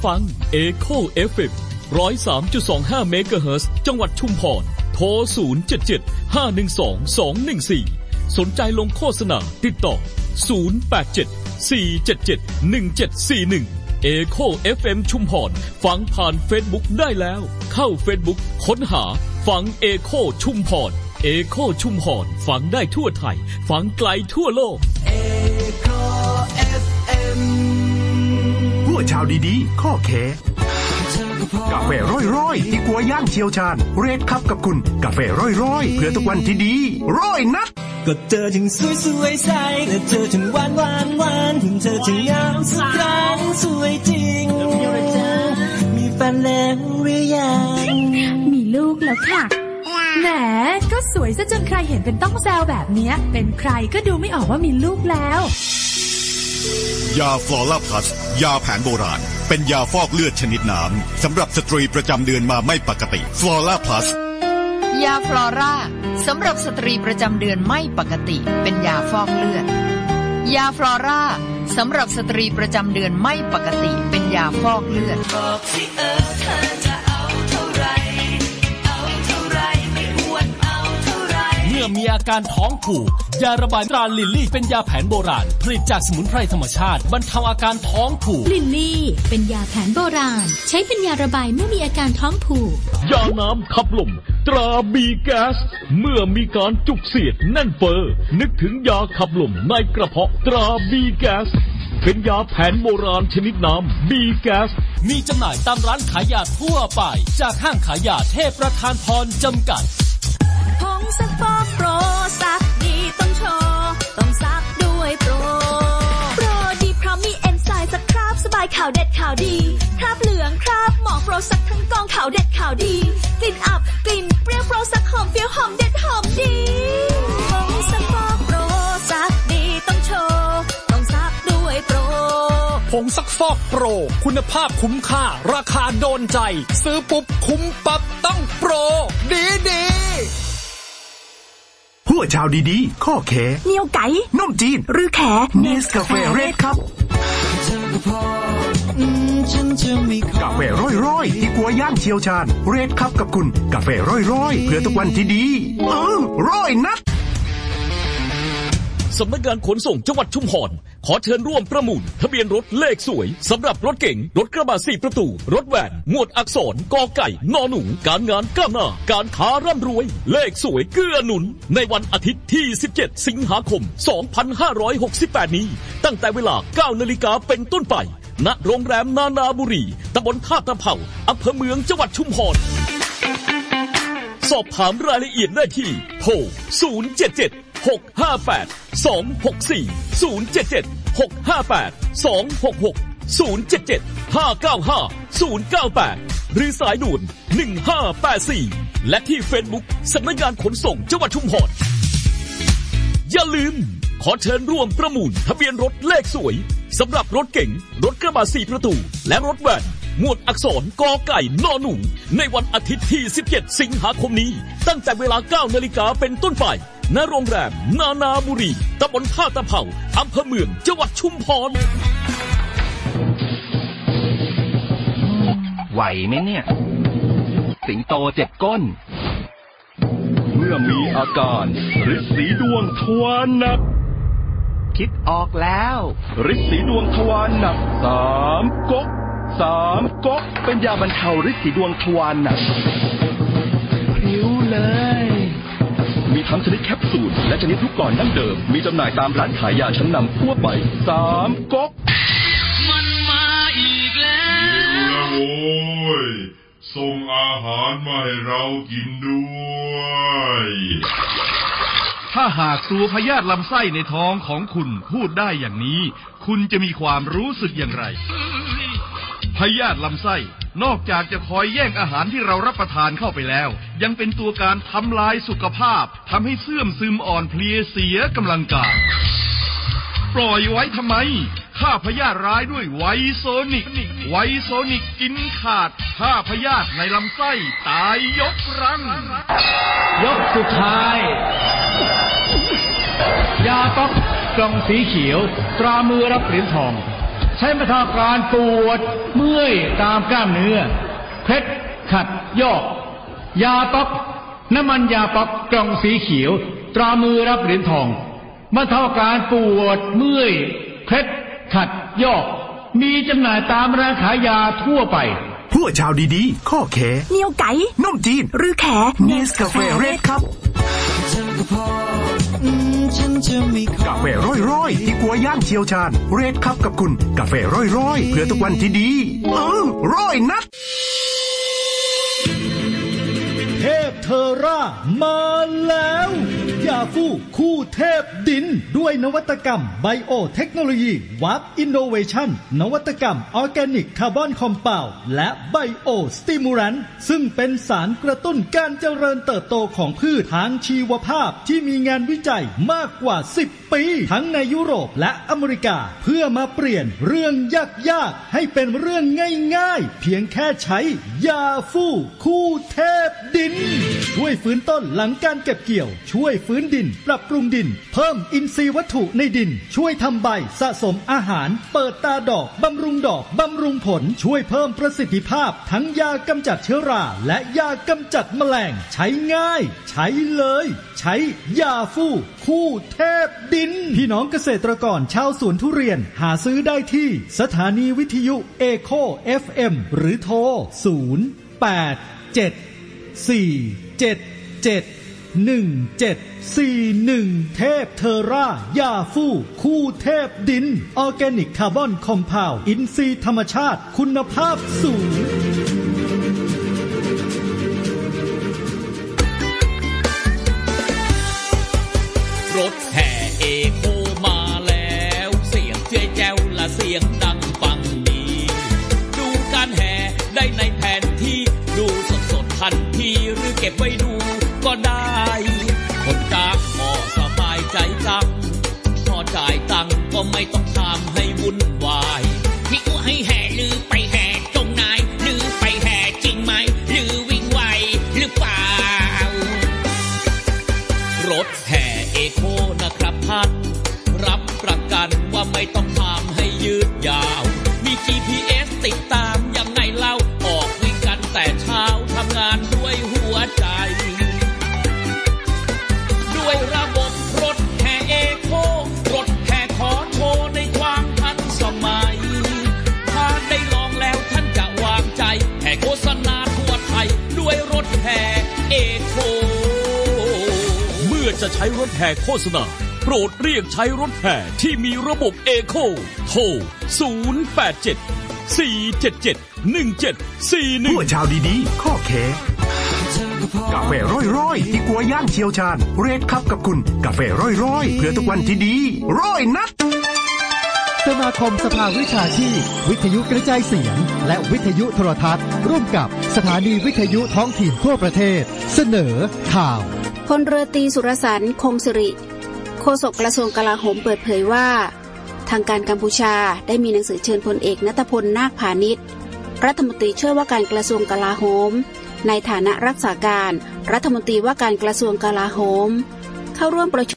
ฟัง Echo FM 103.25 เมกะเฮิรตซ์จังหวัดชุมพรโทร 077-512-214 สนใจลงโฆษณาติดต่อ 087-477-1741 Echo FM ชุมพรฟังผ่าน Facebook ได้แล้วเข้า Facebook ค้นหาฟัง Echo ชุมพร Echo ชุมพรฟังได้ทั่วไทยฟังไกลทั่วโลก Echo FM ผู้ชาวดีๆข้อแค่กาแฟร้อยๆที่กัวย่างเชี่ยวชาญเรดครับกับคุณกาแฟร้อยๆเพื่อทุกวันที่ดีร้อยนัดก็เจอถึงสวยๆใสก็เจอถึงหวานถึงเธอถึงงามสักครั้งสวยจริงมีแฟนแล้วหรือยังมีลูกแล้วค่ะแหมก็สวยซะจนใครเห็นเป็นต้องแซวแบบนี้เป็นใครก็ดูไม่ออกว่ามีลูกแล้วยาฟลอร่าพลัสยาแผนโบราณเป็นยาฟอกเลือดชนิดน้ำสำหรับสตรีประจำเดือนมาไม่ปกติฟลอร่าพลัสยาฟลอร่าสำหรับสตรีประจำเดือนไม่ปกติเป็นยาฟอกเลือดยาฟลอร่าสำหรับสตรีประจำเดือนไม่ปกติเป็นยาฟอกเลือดบอกสิเธอจะเอาเท่าไรไม่อ้วนเอาเท่าไรเมื่อมีอาการท้องผูกยาระบายตราลิลลี่เป็นยาแผนโบราณผลิตจากสมุนไพรธรรมชาติบรรเทาอาการท้องผูกลิลลี่เป็นยาแผนโบราณใช้เป็นยาระบายเมื่อมีอาการท้องผูกยาน้ำขับลมตราบีแก๊สเมื่อมีการจุกเสียดแน่นเฟ้อนึกถึงยาขับลมในกระเพาะตราบีแก๊สเป็นยาแผนโบราณชนิดน้ำบีแก๊สมีจำหน่ายตามร้านขายยาทั่วไปจากห้างขายยาเทพประธานพรจำกัดผงซักฟอกโปรซักดีต้องโชว์ต้องซักด้วยโปรดีเพราะมีเอนไซม์ซักคราบสบายข่าวเด็ดข่าวดีคราบเหลืองคราบหมองโปรซักทั้งกองข่าวเด็ดข่าวดีกลิ่นอับกลิ่นเปรี้ยวโปรซักหอมเปรี้ยวหอมเด็ดหอมดีผงซักฟอกโปรซักดีต้องโชว์ต้องซักด้วยโปรผงซักฟอกโปรคุณภาพคุ้มค่าราคาโดนใจซื้อปุ๊บคุ้มปั๊บต้องโปรดีผู้ชาวดีๆข้อแค่เหนียวไก่นมจีนหรือแขเนสกาแฟเรดครับกาแฟร้อยๆที่กัวย่างเชี่ยวชาญเรดครับกับคุณกาแฟร้อยๆเพื่อทุกวันที่ดีร้อยนัดสำนักงานขนส่งจังหวัดชุมพรขอเชิญร่วมประมูลทะเบียนรถเลขสวยสำหรับรถเก๋งรถกระบะ4ประตูรถแวนหมวดอักษรกอไก่นอหนูการงานก้าวหน้าการค้าร่ำรวยเลขสวยเกื้อหนุนในวันอาทิตย์ที่17สิงหาคม2568นี้ตั้งแต่เวลา 9 นาฬิกาเป็นต้นไปณโรงแรมนานาบุรีตำบลท่าตะเภาอำเภอเมืองจังหวัดชุมพรสอบถามรายละเอียดได้ที่โทร077-658-264-077-654-077-595-098หรือสายด่วน1584และที่ Facebook สำนักงานขนส่งจังหวัดชุมพรอย่าลืมขอเชิญร่วมประมูลทะเบียนรถเลขสวยสำหรับรถเก๋งรถกระบะ4ประตูและรถแวนหมวดอักษรกอไก่นอหนูในวันอาทิตย์ที่17สิงหาคมนี้ตั้งแต่เวลา 9 นาฬิกาเป็นต้นไปณโรงแรมนานาบุรีตำบลท่าตะเภาอำเภอเมืองจังหวัดชุมพรไหวไหมเนี่ยสิงโตเจ็บก้นเมื่อมีอาการฤทธิ์สีดวงทวารหนักคิดออกแล้วฤทธิ์สีดวงทวารหนัก3 ก๊กเป็นยาบรรเทาฤทธิ์สีดวงทวารหนักพริ้วเลยมีทั้งชนิดแคปซูลและชนิดลูกกลอนดั้งเดิมมีจำหน่ายตามร้านขายยาชั้นนำทั่วไป3 ก๊กมันมาอีกแล้วโอ้ยส่งอาหารมาให้เรากินด้วยถ้าหากตัวพยาธิลำไส้ในท้องของคุณพูดได้อย่างนี้คุณจะมีความรู้สึกอย่างไรพยาธิลำไส้นอกจากจะคอยแย่งอาหารที่เรารับประทานเข้าไปแล้วยังเป็นตัวการทำลายสุขภาพทำให้เสื่อมซึมอ่อนเพลียเสียกำลังกายปล่อยไว้ทำไมฆ่าพยาธิร้ายด้วยไวโซนิกกินขาดฆ่าพยาธิในลำไส้ตายยกรังยกสุดท้ายยาต๊อกกล่องสีเขียวตรามือรับเหรียญทองช้บรรเทาการปวดเมื่อยตามกล้ามเนื้อเคล็ดขัดยอกยาป๊อกน้ำมันยาป๊อกกล่องสีเขียวตรามือรับเหรียญทองบรรเทาการปวดเมื่อยเคล็ดขัดยอกมีจำหน่ายตามร้านขายยาทั่วไปพวกชาวดีๆข้อแขเหนียวไก่นมจีนหรือแขเนสกาแฟเรดครับกาแฟร้อยๆที่กัวย่างเชียวชาญเรดครับกับคุณกาแฟร้อยๆเพื่อทุกวันที่ดีร้อยนัดเทพเทอร่ามาแล้วยาฟูคู่เทพดินด้วยนวัตกรรมไบโอเทคโนโลยีวับอินโนเวชั่นนวัตกรรมออร์แกนิกคาร์บอนคอมเพลด์และไบโอสติมูลันต์ซึ่งเป็นสารกระตุ้นการเจริญเติบโตของพืชทางชีวภาพที่มีงานวิจัยมากกว่า10 ปีทั้งในยุโรปและอเมริกาเพื่อมาเปลี่ยนเรื่องยากๆให้เป็นเรื่องง่ายๆเพียงแค่ใช้ยาฟูคู่เทพดินช่วยฟื้นต้นหลังการเก็บเกี่ยวช่วยฟื้นดินปรับปรุงดินเพิ่มอินทรีย์วัตถุในดินช่วยทำใบสะสมอาหารเปิดตาดอกบำรุงดอกบำรุงผลช่วยเพิ่มประสิทธิภาพทั้งยากำจัดเชื้อราและยากำจัดแมลงใช้ง่ายใช้เลยใช้ยาฟูคู่เทพดินพี่น้องเกษตรกรชาวสวนทุเรียนหาซื้อได้ที่สถานีวิทยุเอโค FM หรือโทร087-477-1741เทพเทอร่ายาฟูคู่เทพดินออร์แกนิกคาร์บอนคอมเพลด์อินทรีย์ธรรมชาติคุณภาพสูงรถแห่เอโคมาแล้วเสียงเจ๊แจ้วและเสียงดังฟังดีดูการแห่ได้ในแผนที่ดูสดๆทันทีหรือเก็บไว้ดูก็ได้คนกลางก็สบายใจจังพอจ่ายตังค์ก็ไม่ต้องทำให้วุ่นวายที่กูให้แห่ลือไปแห่ตรงไหนลือไปแห่จริงไหมลือวิ่งไวหรือเปล่ารถแห่เอโคนะครับท่านรับประกันว่าไม่ต้องทำให้ยืดยาวมี GPS ติดตามยังไงเล่าออกวิ่งกันแต่เช้าทำงานด้วยหัวใจด้วยระบบรถแห่เอโครถแห่ขอโชว์ในความทันสมัยถ้าได้ลองแล้วท่านจะวางใจแห่โฆษณาทั่วไทยด้วยรถแห่เอโคเมื่อจะใช้รถแห่โฆษณาโปรดเรียกใช้รถแห่ที่มีระบบเอโคโทร087-477-1741 พวกชาวดีๆข้อแขกาแฟร้อยๆที่กัวย่างเชียวชาญเรดครับกับคุณกาแฟร้อยๆเพื่อทุกวันที่ดีร้อยนัดสมาคมสภาวิชาชีพวิทยุกระจายเสียงและวิทยุโทรทัศน์ร่วมกับสถานีวิทยุท้องถิ่นทั่วประเทศเสนอข่าวพลเรือตรีสุรสรรค์คงสิริโฆษกกระทรวงกลาโหมเปิดเผยว่าทางการกัมพูชาได้มีหนังสือเชิญพลเอกณัฐพลนาคพานิชรัฐมนตรีช่วยว่าการกระทรวงกลาโหมในฐานะรักษาการรัฐมนตรีว่าการกระทรวงกลาโหมเข้าร่วมประชุม